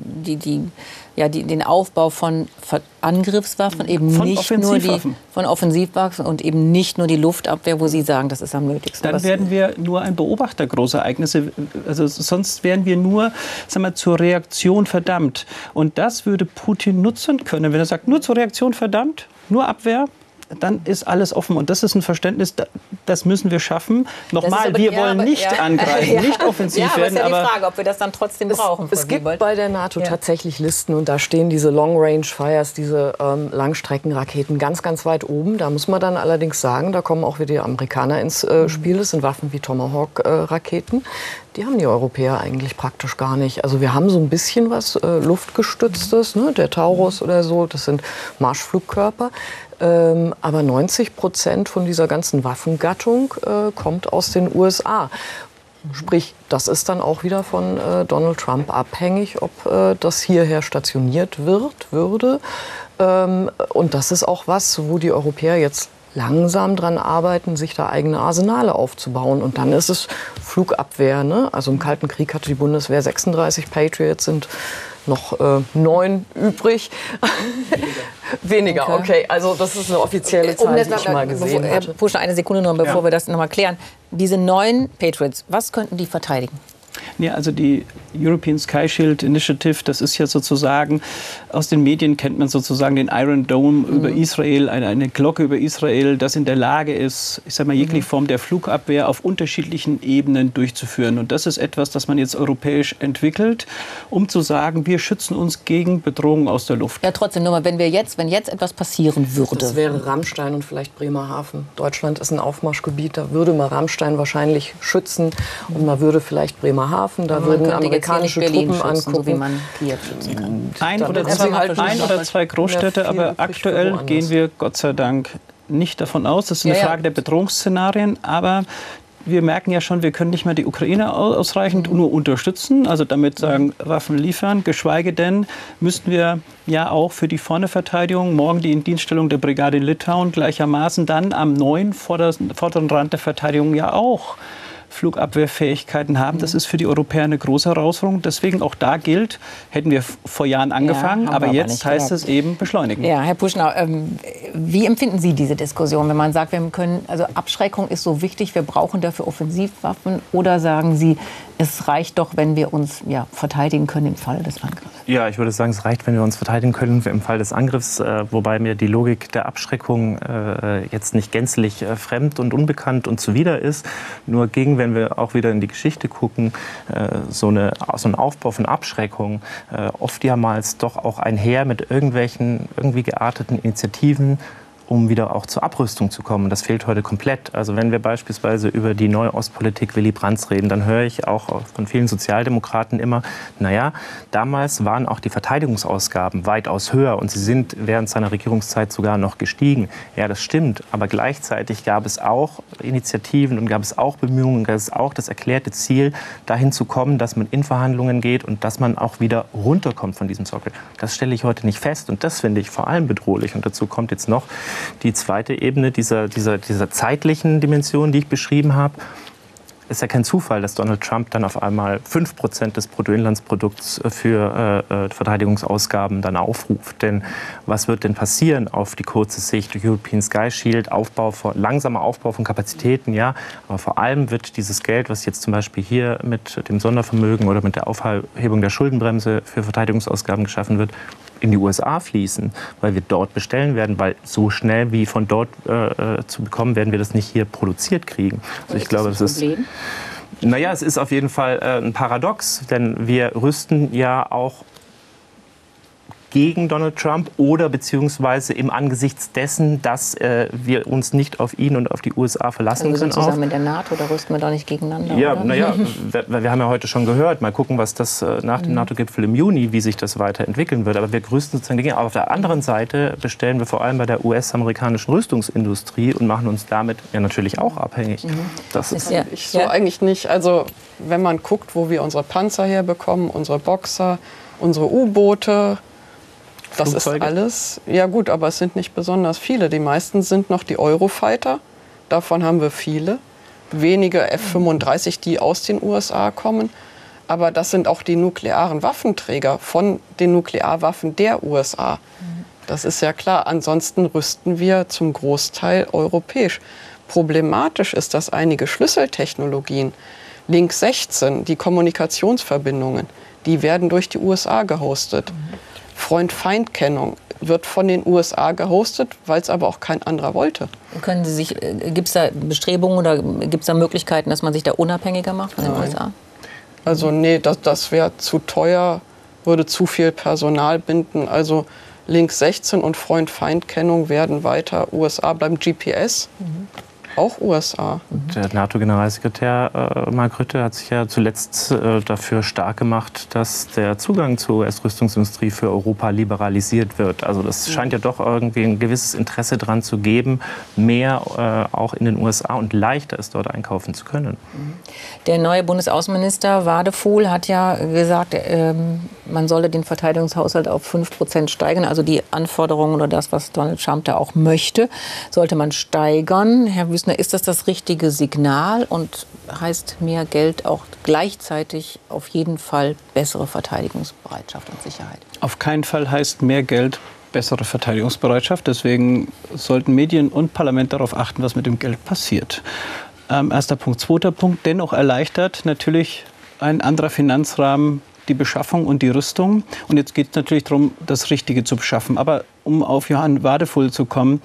den Aufbau von Angriffswaffen, eben von nicht nur von Offensivwaffen und eben nicht nur die Luftabwehr, wo Sie sagen, das ist am nötigsten. Dann werden wir nur ein Beobachter großer Ereignisse, also sonst wären wir nur, sagen wir, zur Reaktion verdammt. Und das würde Putin nutzen können, wenn er sagt, nur zur Reaktion verdammt, nur Abwehr. Dann ist alles offen. Und das ist ein Verständnis, das müssen wir schaffen. Nochmal, wir wollen nicht angreifen, nicht offensiv werden. Aber ist ja die Frage, ob wir das dann trotzdem brauchen. Es gibt bei der NATO tatsächlich Listen und da stehen diese Long-Range-Fires, diese Langstreckenraketen ganz, ganz weit oben. Da muss man dann allerdings sagen, da kommen auch wieder die Amerikaner ins Spiel. Das sind Waffen wie Tomahawk-Raketen. Die haben die Europäer eigentlich praktisch gar nicht. Also wir haben so ein bisschen was Luftgestütztes, ne? Der Taurus oder so, das sind Marschflugkörper. Aber 90% von dieser ganzen Waffengattung kommt aus den USA. Sprich, das ist dann auch wieder von Donald Trump abhängig, ob das hierher stationiert würde. Und das ist auch was, wo die Europäer jetzt langsam dran arbeiten, sich da eigene Arsenale aufzubauen. Und dann ist es Flugabwehr. Ne? Also im Kalten Krieg hatte die Bundeswehr 36 Patriots, sind noch 9 übrig. Weniger, okay. Also das ist eine offizielle Zahl, die ich mal gesehen habe. Herr Puschner, eine Sekunde noch, bevor wir das noch mal klären. Diese 9 Patriots, was könnten die verteidigen? Ja, also die European Sky Shield Initiative, das ist ja sozusagen, aus den Medien kennt man sozusagen den Iron Dome über Israel, eine Glocke über Israel, das in der Lage ist, ich sage mal, jegliche Form der Flugabwehr auf unterschiedlichen Ebenen durchzuführen. Und das ist etwas, das man jetzt europäisch entwickelt, um zu sagen, wir schützen uns gegen Bedrohungen aus der Luft. Ja, trotzdem, nur mal, wenn jetzt etwas passieren würde. Das wäre Ramstein und vielleicht Bremerhaven. Deutschland ist ein Aufmarschgebiet, da würde man Ramstein wahrscheinlich schützen und man würde vielleicht Bremerhaven, da würden amerikanische Truppen angucken. So wie man Kiew schützen kann. Ein oder zwei Großstädte, aber aktuell gehen wir Gott sei Dank nicht davon aus. Das ist eine Frage der Bedrohungsszenarien, aber wir merken ja schon, wir können nicht mehr die Ukraine ausreichend nur unterstützen, also damit sagen, Waffen liefern, geschweige denn müssten wir ja auch für die Vorne-Verteidigung, morgen die Indienststellung der Brigade in Litauen gleichermaßen dann am neuen vorderen Rand der Verteidigung ja auch Flugabwehrfähigkeiten haben. Das ist für die Europäer eine große Herausforderung. Deswegen auch da gilt, hätten wir vor Jahren angefangen, aber jetzt heißt es eben beschleunigen. Ja, Herr Puschner, wie empfinden Sie diese Diskussion, wenn man sagt, also Abschreckung ist so wichtig, wir brauchen dafür Offensivwaffen, oder sagen Sie, es reicht doch, wenn wir uns verteidigen können im Fall des Angriffs? Ja, ich würde sagen, es reicht, wenn wir uns verteidigen können im Fall des Angriffs, wobei mir die Logik der Abschreckung jetzt nicht gänzlich fremd und unbekannt und zuwider ist. Nur wenn wir auch wieder in die Geschichte gucken, so ein Aufbau von Abschreckung oftmals doch auch einher mit irgendwelchen irgendwie gearteten Initiativen, um wieder auch zur Abrüstung zu kommen. Das fehlt heute komplett. Also wenn wir beispielsweise über die neue Ostpolitik Willy Brandts reden, dann höre ich auch von vielen Sozialdemokraten immer, naja, damals waren auch die Verteidigungsausgaben weitaus höher und sie sind während seiner Regierungszeit sogar noch gestiegen. Ja, das stimmt, aber gleichzeitig gab es auch Initiativen und gab es auch Bemühungen, gab es auch das erklärte Ziel, dahin zu kommen, dass man in Verhandlungen geht und dass man auch wieder runterkommt von diesem Sockel. Das stelle ich heute nicht fest und das finde ich vor allem bedrohlich. Und dazu kommt jetzt noch die zweite Ebene dieser zeitlichen Dimension, die ich beschrieben habe. ist ja kein Zufall, dass Donald Trump dann auf einmal 5% des Bruttoinlandsprodukts für Verteidigungsausgaben dann aufruft. Denn was wird denn passieren auf die kurze Sicht? European Sky Shield, langsamer Aufbau von Kapazitäten, ja. Aber vor allem wird dieses Geld, was jetzt zum Beispiel hier mit dem Sondervermögen oder mit der Aufhebung der Schuldenbremse für Verteidigungsausgaben geschaffen wird, in die USA fließen, weil wir dort bestellen werden, weil so schnell wie von dort zu bekommen, werden wir das nicht hier produziert kriegen. Also ich glaube, das ist... Naja, es ist auf jeden Fall ein Paradox, denn wir rüsten ja auch gegen Donald Trump oder beziehungsweise im Angesichts dessen, dass wir uns nicht auf ihn und auf die USA verlassen können. Wir sind zusammen mit der NATO, da rüsten wir doch nicht gegeneinander, ja, oder? Naja, wir haben ja heute schon gehört, mal gucken, was das nach dem NATO-Gipfel im Juni, wie sich das weiterentwickeln wird. Aber wir rüsten sozusagen dagegen. Aber auf der anderen Seite bestellen wir vor allem bei der US-amerikanischen Rüstungsindustrie und machen uns damit ja natürlich auch abhängig. Das ist ich so eigentlich nicht. Also wenn man guckt, wo wir unsere Panzer herbekommen, unsere Boxer, unsere U-Boote, das ist alles, ja gut, aber es sind nicht besonders viele. Die meisten sind noch die Eurofighter, davon haben wir viele. Wenige F-35, die aus den USA kommen. Aber das sind auch die nuklearen Waffenträger von den Nuklearwaffen der USA. Das ist ja klar. Ansonsten rüsten wir zum Großteil europäisch. Problematisch ist, dass einige Schlüsseltechnologien, Link 16, die Kommunikationsverbindungen, die werden durch die USA gehostet. Freund-Feind-Kennung wird von den USA gehostet, weil es aber auch kein anderer wollte. Gibt es da Bestrebungen oder gibt es da Möglichkeiten, dass man sich da unabhängiger macht von den USA? Also nee, das wäre zu teuer, würde zu viel Personal binden. Also Link 16 und Freund-Feind-Kennung werden weiter USA bleiben. GPS, auch USA. Der NATO-Generalsekretär Mark Rutte hat sich ja zuletzt dafür stark gemacht, dass der Zugang zur US-Rüstungsindustrie für Europa liberalisiert wird. Also das scheint ja doch irgendwie ein gewisses Interesse daran zu geben, mehr auch in den USA und leichter es dort einkaufen zu können. Der neue Bundesaußenminister Wadefuhl hat ja gesagt, man solle den Verteidigungshaushalt auf 5% steigern. Also die Anforderungen oder das, was Donald Trump da auch möchte, sollte man steigern. Herr Wüstner, ist das richtige Signal und heißt mehr Geld auch gleichzeitig auf jeden Fall bessere Verteidigungsbereitschaft und Sicherheit? Auf keinen Fall heißt mehr Geld bessere Verteidigungsbereitschaft. Deswegen sollten Medien und Parlament darauf achten, was mit dem Geld passiert. Erster Punkt. Zweiter Punkt, dennoch erleichtert natürlich ein anderer Finanzrahmen die Beschaffung und die Rüstung. Und jetzt geht es natürlich darum, das Richtige zu beschaffen. Aber um auf Johann Wadefuhl zu kommen,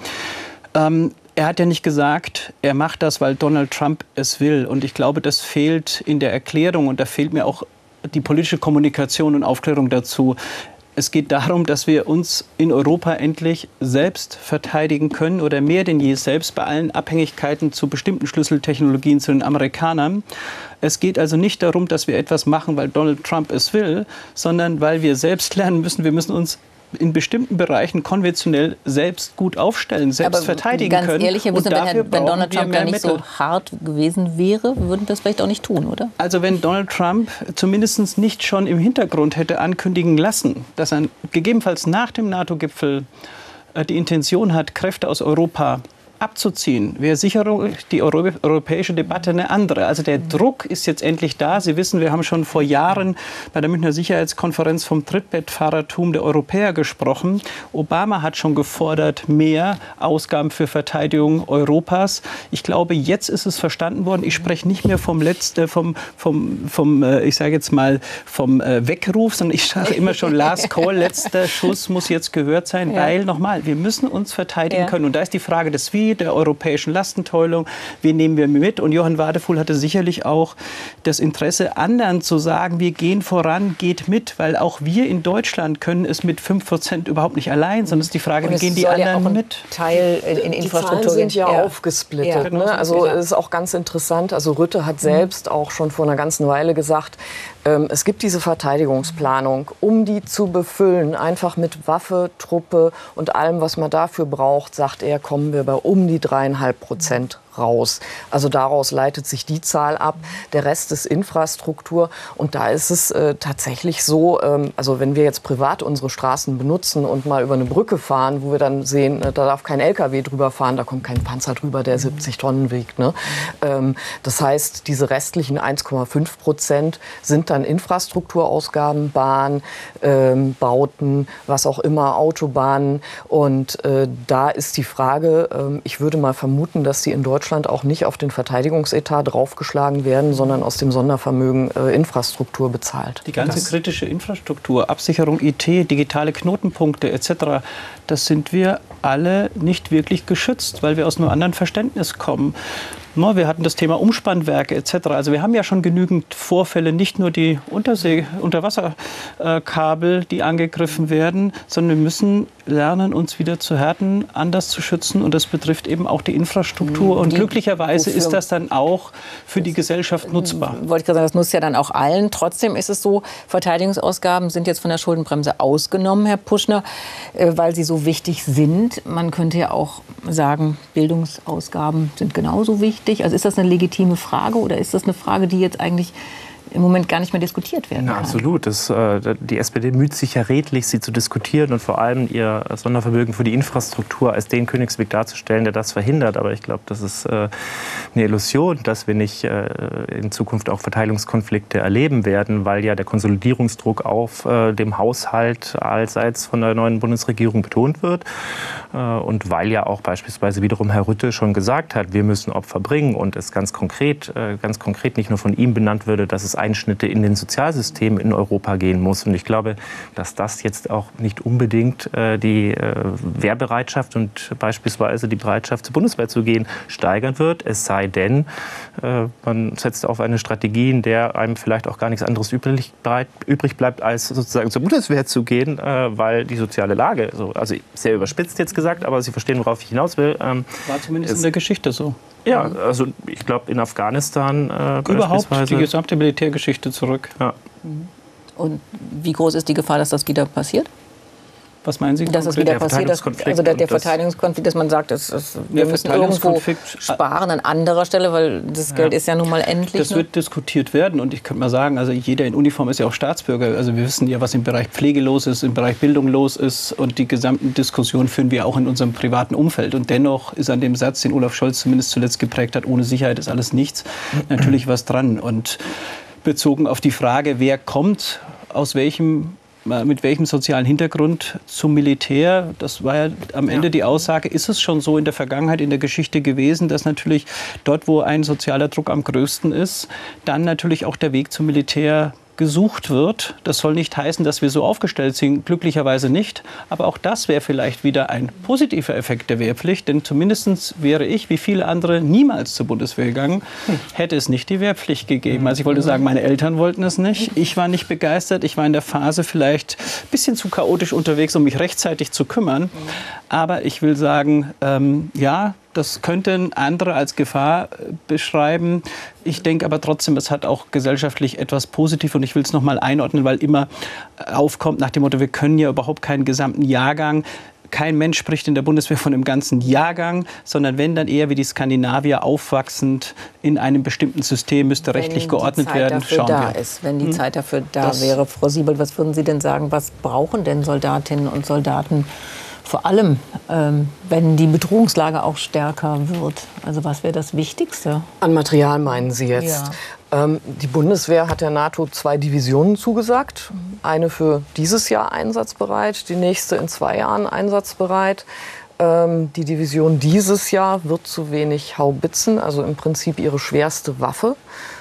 er hat ja nicht gesagt, er macht das, weil Donald Trump es will. Und ich glaube, das fehlt in der Erklärung. Und da fehlt mir auch die politische Kommunikation und Aufklärung dazu. Es geht darum, dass wir uns in Europa endlich selbst verteidigen können oder mehr denn je selbst bei allen Abhängigkeiten zu bestimmten Schlüsseltechnologien zu den Amerikanern. Es geht also nicht darum, dass wir etwas machen, weil Donald Trump es will, sondern weil wir selbst lernen müssen, wir müssen uns in bestimmten Bereichen konventionell selbst gut aufstellen, selbst verteidigen können. Ganz ehrlich, Herr Wüstner, wenn Donald Trump da nicht so hart gewesen wäre, würden wir das vielleicht auch nicht tun, oder? Also wenn Donald Trump zumindest nicht schon im Hintergrund hätte ankündigen lassen, dass er gegebenenfalls nach dem NATO-Gipfel die Intention hat, Kräfte aus Europa abzuziehen, wäre sicher die europäische Debatte eine andere. Also der Druck ist jetzt endlich da. Sie wissen, wir haben schon vor Jahren bei der Münchner Sicherheitskonferenz vom Trittbettfahrertum der Europäer gesprochen. Obama hat schon gefordert, mehr Ausgaben für Verteidigung Europas. Ich glaube, jetzt ist es verstanden worden. Ich spreche nicht mehr vom Weckruf, sondern ich sage immer schon Last Call, letzter Schuss muss jetzt gehört sein, weil nochmal, wir müssen uns verteidigen können. Und da ist die Frage des Wie, der europäischen Lastenteilung, wen nehmen wir mit? Und Johann Wadefuhl hatte sicherlich auch das Interesse, anderen zu sagen, wir gehen voran, geht mit, weil auch wir in Deutschland können es mit 5% überhaupt nicht allein, sondern es ist die Frage, wie gehen die anderen mit? Teil in Infrastruktur. Die Zahlen sind ja aufgesplittet. Ja. Ne? Also es ist auch ganz interessant. Also Rutte hat selbst auch schon vor einer ganzen Weile gesagt, es gibt diese Verteidigungsplanung, um die zu befüllen, einfach mit Waffe, Truppe und allem, was man dafür braucht, sagt er, kommen wir bei um die 3,5% raus. Also daraus leitet sich die Zahl ab. Der Rest ist Infrastruktur. Und da ist es tatsächlich so, also wenn wir jetzt privat unsere Straßen benutzen und mal über eine Brücke fahren, wo wir dann sehen, da darf kein LKW drüber fahren, da kommt kein Panzer drüber, der 70 Tonnen wiegt. Ne? Das heißt, diese restlichen 1,5% sind dann Infrastrukturausgaben, Bahn, Bauten, was auch immer, Autobahnen. Und da ist die Frage, ich würde mal vermuten, dass sie in Deutschland auch nicht auf den Verteidigungsetat draufgeschlagen werden, sondern aus dem Sondervermögen Infrastruktur bezahlt. Die ganze kritische Infrastruktur, Absicherung IT, digitale Knotenpunkte etc., das sind wir alle nicht wirklich geschützt, weil wir aus einem anderen Verständnis kommen. Wir hatten das Thema Umspannwerke etc. Also wir haben ja schon genügend Vorfälle, nicht nur die Unterwasserkabel, die angegriffen werden, sondern wir müssen lernen, uns wieder zu härten, anders zu schützen. Und das betrifft eben auch die Infrastruktur. Und glücklicherweise ist das dann auch für die Gesellschaft nutzbar. Wollte ich gerade sagen, das nutzt ja dann auch allen. Trotzdem ist es so, Verteidigungsausgaben sind jetzt von der Schuldenbremse ausgenommen, Herr Puschner, weil sie so wichtig sind. Man könnte ja auch sagen, Bildungsausgaben sind genauso wichtig. Also ist das eine legitime Frage oder ist das eine Frage, die jetzt eigentlich im Moment gar nicht mehr diskutiert werden kann? Absolut. Die SPD müht sich ja redlich, sie zu diskutieren und vor allem ihr Sondervermögen für die Infrastruktur als den Königsweg darzustellen, der das verhindert. Aber ich glaube, das ist eine Illusion, dass wir nicht in Zukunft auch Verteilungskonflikte erleben werden, weil ja der Konsolidierungsdruck auf dem Haushalt allseits von der neuen Bundesregierung betont wird. Und weil ja auch beispielsweise wiederum Herr Rutte schon gesagt hat, wir müssen Opfer bringen und es ganz konkret nicht nur von ihm benannt würde, dass es Einschnitte in den Sozialsystemen in Europa gehen muss. Und ich glaube, dass das jetzt auch nicht unbedingt die Wehrbereitschaft und beispielsweise die Bereitschaft, zur Bundeswehr zu gehen, steigern wird. Es sei denn, man setzt auf eine Strategie, in der einem vielleicht auch gar nichts anderes übrig bleibt, als sozusagen zur Bundeswehr zu gehen, weil die soziale Lage, also sehr überspitzt jetzt gesagt, aber Sie verstehen, worauf ich hinaus will. War zumindest in der Geschichte so. Ja, also ich glaube in Afghanistan überhaupt die gesamte Militärgeschichte zurück. Ja. Und wie groß ist die Gefahr, dass das wieder passiert? Was meinen Sie? Dass es wieder passiert, also der Verteidigungskonflikt, dass man sagt, wir müssen irgendwo sparen an anderer Stelle, weil das Geld ist ja nun mal endlich. Das wird diskutiert werden und ich könnte mal sagen, also jeder in Uniform ist ja auch Staatsbürger. Also wir wissen ja, was im Bereich Pflege los ist, im Bereich Bildung los ist und die gesamten Diskussionen führen wir auch in unserem privaten Umfeld. Und dennoch ist an dem Satz, den Olaf Scholz zumindest zuletzt geprägt hat, ohne Sicherheit ist alles nichts, natürlich was dran. Und bezogen auf die Frage, wer kommt, mit welchem sozialen Hintergrund zum Militär, das war ja am Ende die Aussage, ist es schon so in der Vergangenheit, in der Geschichte gewesen, dass natürlich dort, wo ein sozialer Druck am größten ist, dann natürlich auch der Weg zum Militär gesucht wird. Das soll nicht heißen, dass wir so aufgestellt sind, glücklicherweise nicht. Aber auch das wäre vielleicht wieder ein positiver Effekt der Wehrpflicht. Denn zumindest wäre ich, wie viele andere, niemals zur Bundeswehr gegangen, hätte es nicht die Wehrpflicht gegeben. Also ich wollte sagen, meine Eltern wollten es nicht. Ich war nicht begeistert. Ich war in der Phase vielleicht ein bisschen zu chaotisch unterwegs, um mich rechtzeitig zu kümmern. Aber ich will sagen, das könnten andere als Gefahr beschreiben. Ich denke aber trotzdem, es hat auch gesellschaftlich etwas Positives. Und ich will es noch mal einordnen, weil immer aufkommt nach dem Motto, wir können ja überhaupt keinen gesamten Jahrgang. Kein Mensch spricht in der Bundeswehr von einem ganzen Jahrgang, sondern wenn dann eher wie die Skandinavier aufwachsend in einem bestimmten System müsste rechtlich geordnet werden. Wenn die Zeit dafür da wäre. Frau Siebel, was würden Sie denn sagen, was brauchen denn Soldatinnen und Soldaten? Vor allem, wenn die Bedrohungslage auch stärker wird. Also was wäre das Wichtigste? An Material meinen Sie jetzt? Ja. Die Bundeswehr hat der NATO 2 Divisionen zugesagt. Eine für dieses Jahr einsatzbereit, die nächste in 2 Jahren einsatzbereit. Die Division dieses Jahr wird zu wenig Haubitzen, also im Prinzip ihre schwerste Waffe.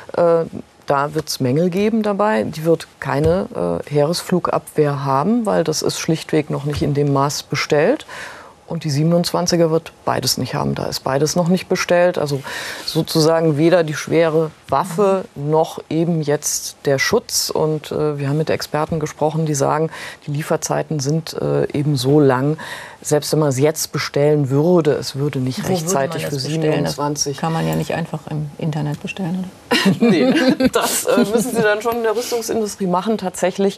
Da wird es Mängel geben dabei. Die wird keine Heeresflugabwehr haben, weil das ist schlichtweg noch nicht in dem Maß bestellt. Und die 27er wird beides nicht haben. Da ist beides noch nicht bestellt. Also sozusagen weder die schwere Waffe noch eben jetzt der Schutz. Und wir haben mit Experten gesprochen, die sagen, die Lieferzeiten sind eben so lang. Selbst wenn man es jetzt bestellen würde, es würde nicht rechtzeitig für 27. Das kann man ja nicht einfach im Internet bestellen, oder? Nee, das müssen sie dann schon in der Rüstungsindustrie machen. Tatsächlich,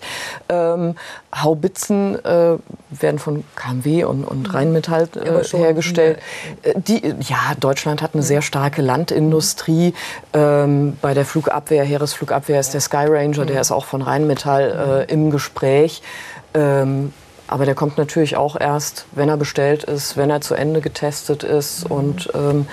Haubitzen werden von KMW und Rheinmetall hergestellt. Deutschland hat eine sehr starke Landindustrie. Bei der Flugabwehr, Heeresflugabwehr ist der Sky Ranger, der ist auch von Rheinmetall im Gespräch. Aber der kommt natürlich auch erst, wenn er bestellt ist, wenn er zu Ende getestet ist. Und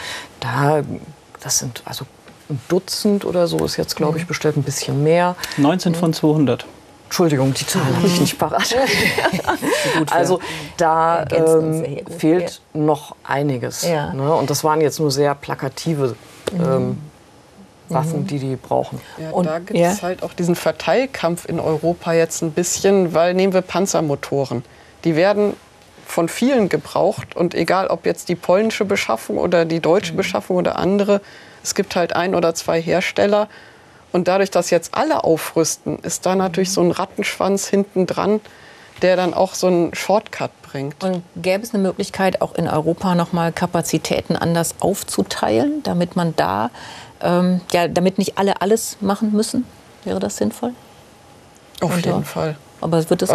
das sind also ein Dutzend oder so ist jetzt, glaube ich, bestellt, ein bisschen mehr. 19 von 200. Entschuldigung, die Zahl habe ich nicht parat. Also da fehlt noch einiges. Ja. Ne? Und das waren jetzt nur sehr plakative Waffen, die brauchen. Ja, und da gibt es halt auch diesen Verteilkampf in Europa jetzt ein bisschen, weil nehmen wir Panzermotoren. Die werden von vielen gebraucht und egal ob jetzt die polnische Beschaffung oder die deutsche Beschaffung oder andere, es gibt halt 1 oder 2 Hersteller. Und dadurch, dass jetzt alle aufrüsten, ist da natürlich so ein Rattenschwanz hinten dran, der dann auch so einen Shortcut bringt. Und gäbe es eine Möglichkeit, auch in Europa noch mal Kapazitäten anders aufzuteilen, damit man da, damit nicht alle alles machen müssen? Wäre das sinnvoll? Auf jeden Fall. Aber wird das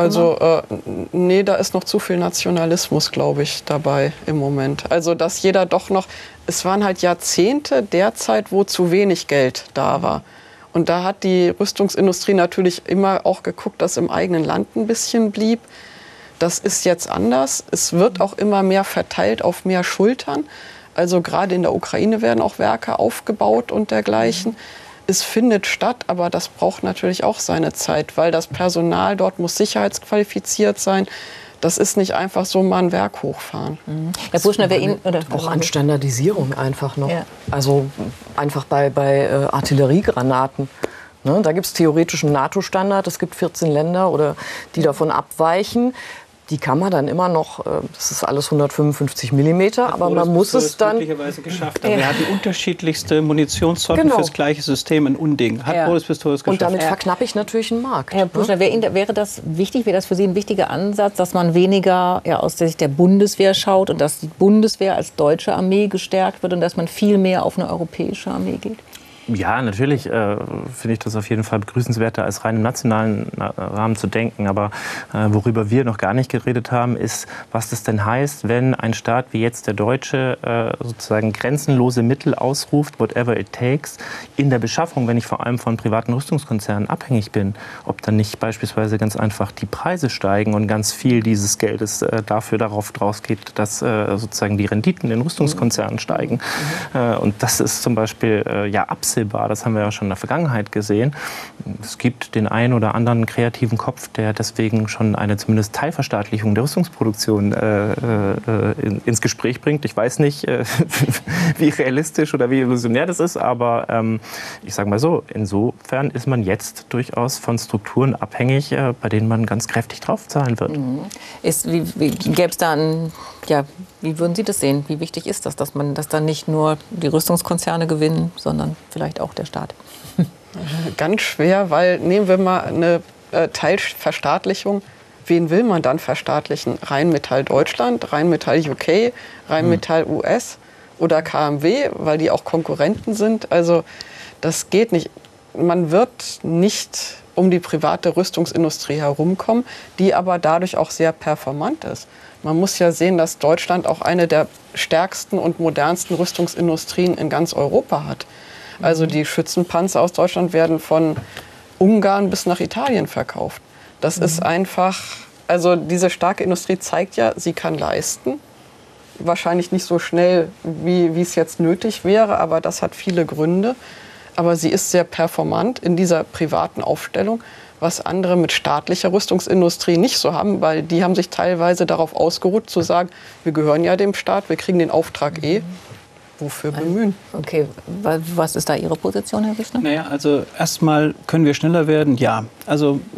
nee, da ist noch zu viel Nationalismus, glaube ich, dabei im Moment. Also, dass jeder doch noch, es waren halt Jahrzehnte derzeit, wo zu wenig Geld da war. Und da hat die Rüstungsindustrie natürlich immer auch geguckt, dass im eigenen Land ein bisschen blieb. Das ist jetzt anders. Es wird auch immer mehr verteilt auf mehr Schultern. Also gerade in der Ukraine werden auch Werke aufgebaut und dergleichen. Es findet statt, aber das braucht natürlich auch seine Zeit, weil das Personal dort muss sicherheitsqualifiziert sein. Das ist nicht einfach so mal ein Werk hochfahren. Herr Buschner, auch an Standardisierung einfach noch. Ja. Also einfach bei Artilleriegranaten. Ne, da gibt es theoretisch einen NATO-Standard. Es gibt 14 Länder, die davon abweichen. Die kann man dann immer noch, das ist alles 155 mm, aber man muss es dann... Glücklicherweise geschafft. Aber er hat die unterschiedlichste Munitionssorten für das gleiche System, ein Unding. Hat Boris Pistorius geschafft. Und damit verknappe ich natürlich einen Markt. Herr Buschner, wäre das wichtig, wäre das für Sie ein wichtiger Ansatz, dass man weniger aus der Sicht der Bundeswehr schaut und dass die Bundeswehr als deutsche Armee gestärkt wird und dass man viel mehr auf eine europäische Armee geht? Ja, natürlich finde ich das auf jeden Fall begrüßenswerter, als rein im nationalen Rahmen zu denken. Aber worüber wir noch gar nicht geredet haben, ist, was das denn heißt, wenn ein Staat wie jetzt der Deutsche sozusagen grenzenlose Mittel ausruft, whatever it takes, in der Beschaffung, wenn ich vor allem von privaten Rüstungskonzernen abhängig bin, ob dann nicht beispielsweise ganz einfach die Preise steigen und ganz viel dieses Geldes darauf draus geht, dass sozusagen die Renditen in Rüstungskonzernen steigen. Und das ist zum Beispiel absehbar. Das haben wir ja schon in der Vergangenheit gesehen. Es gibt den einen oder anderen kreativen Kopf, der deswegen schon eine zumindest Teilverstaatlichung der Rüstungsproduktion ins Gespräch bringt. Ich weiß nicht, wie realistisch oder wie illusionär das ist, aber ich sage mal so, insofern ist man jetzt durchaus von Strukturen abhängig, bei denen man ganz kräftig draufzahlen wird. Gäbe es da wie würden Sie das sehen? Wie wichtig ist das, dass dann nicht nur die Rüstungskonzerne gewinnen, sondern vielleicht auch der Staat? Ganz schwer, weil nehmen wir mal eine Teilverstaatlichung. Wen will man dann verstaatlichen? Rheinmetall Deutschland, Rheinmetall UK, Rheinmetall US oder KMW, weil die auch Konkurrenten sind. Also das geht nicht. Man wird nicht um die private Rüstungsindustrie herumkommen, die aber dadurch auch sehr performant ist. Man muss ja sehen, dass Deutschland auch eine der stärksten und modernsten Rüstungsindustrien in ganz Europa hat. Also die Schützenpanzer aus Deutschland werden von Ungarn bis nach Italien verkauft. Das ist einfach, also diese starke Industrie zeigt ja, sie kann leisten. Wahrscheinlich nicht so schnell, wie es jetzt nötig wäre, aber das hat viele Gründe. Aber sie ist sehr performant in dieser privaten Aufstellung, was andere mit staatlicher Rüstungsindustrie nicht so haben, weil die haben sich teilweise darauf ausgeruht, zu sagen, wir gehören ja dem Staat, wir kriegen den Auftrag wofür bemühen. Okay, was ist da Ihre Position, Herr Wissner? Naja, also erstmal können wir schneller werden, ja. Also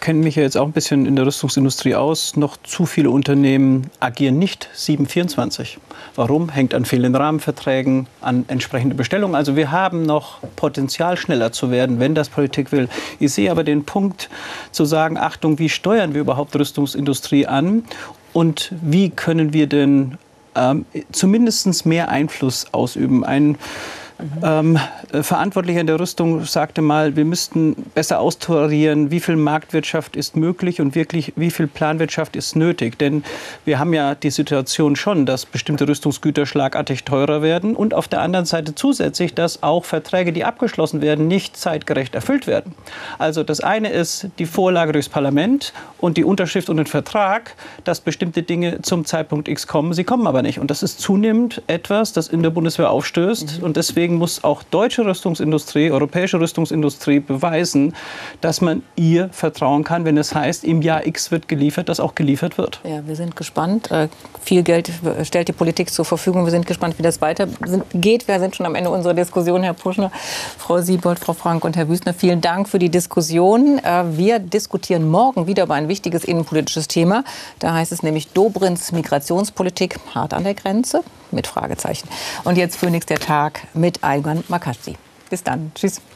kenne mich ja jetzt auch ein bisschen in der Rüstungsindustrie aus. Noch zu viele Unternehmen agieren nicht 7/24. Warum? Hängt an fehlenden Rahmenverträgen, an entsprechende Bestellungen. Also wir haben noch Potenzial, schneller zu werden, wenn das Politik will. Ich sehe aber den Punkt zu sagen, Achtung, wie steuern wir überhaupt Rüstungsindustrie an und wie können wir denn zumindest mehr Einfluss ausüben. Ein Verantwortlicher in der Rüstung sagte mal, wir müssten besser austarieren, wie viel Marktwirtschaft ist möglich und wirklich, wie viel Planwirtschaft ist nötig. Denn wir haben ja die Situation schon, dass bestimmte Rüstungsgüter schlagartig teurer werden und auf der anderen Seite zusätzlich, dass auch Verträge, die abgeschlossen werden, nicht zeitgerecht erfüllt werden. Also das eine ist die Vorlage durchs Parlament und die Unterschrift und den Vertrag, dass bestimmte Dinge zum Zeitpunkt X kommen. Sie kommen aber nicht. Und das ist zunehmend etwas, das in der Bundeswehr aufstößt. Und deswegen muss auch deutsche Rüstungsindustrie, europäische Rüstungsindustrie beweisen, dass man ihr vertrauen kann, wenn es heißt, im Jahr X wird geliefert, dass auch geliefert wird. Ja, wir sind gespannt. Viel Geld stellt die Politik zur Verfügung. Wir sind gespannt, wie das weitergeht. Wir sind schon am Ende unserer Diskussion, Herr Puschner, Frau Siebold, Frau Frank und Herr Wüstner. Vielen Dank für die Diskussion. Wir diskutieren morgen wieder über ein wichtiges innenpolitisches Thema. Da heißt es nämlich Dobrins Migrationspolitik hart an der Grenze? Mit Fragezeichen. Und jetzt Phoenix der Tag mit Ayman Makashsi. Bis dann. Tschüss.